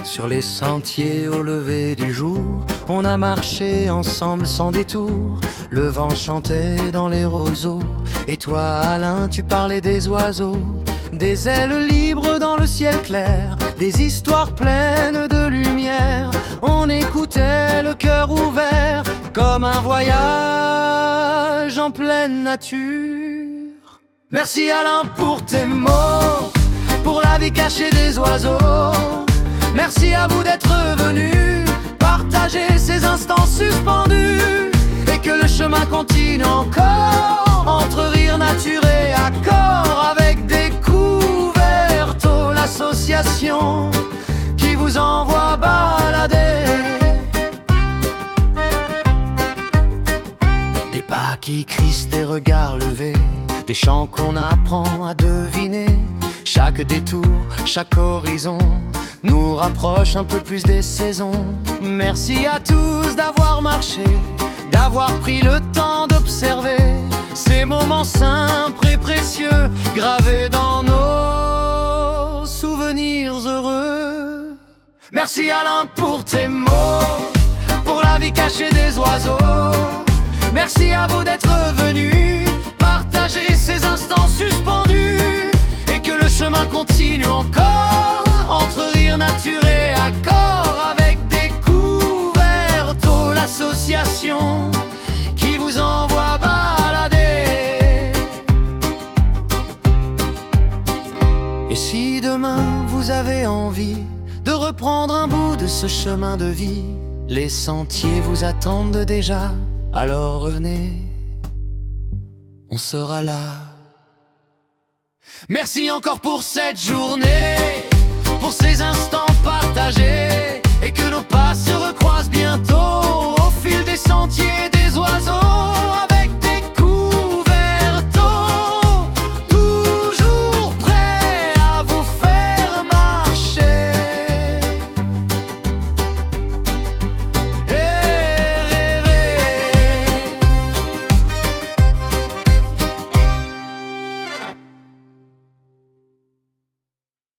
Sur les sentiers au lever du jour, on a marché ensemble sans détour. Le vent chantait dans les roseaux, et toi Alain tu parlais des oiseaux. Des ailes libres dans le ciel clair, des histoires pleines de lumière. On écoutait le cœur ouvert, comme un voyage en pleine nature. Merci Alain pour tes mots, pour la vie cachée des oiseaux. Merci à vous d'être venus partager ces instants suspendus, et que le chemin continue encore, entre rire nature et accord, avec Découverto, l'association qui vous envoie balader. Des pas qui crissent, des regards levés, des chants qu'on apprend à deviner. Chaque détour, chaque horizon nous rapproche un peu plus des saisons. Merci à tous d'avoir marché, d'avoir pris le temps d'observer ces moments simples et précieux, gravés dans nos souvenirs heureux. Merci Alain pour tes mots, pour la vie cachée des oiseaux. Merci à vous d'être venus partager ces instants suspendus, et que le chemin continue encore, entre rire nature et accord, avec Découverto, l'association qui vous envoie balader. Et si demain vous avez envie de reprendre un bout de ce chemin de vie, les sentiers vous attendent déjà, alors revenez, on sera là. Merci encore pour cette journée, pour ces instants partagés.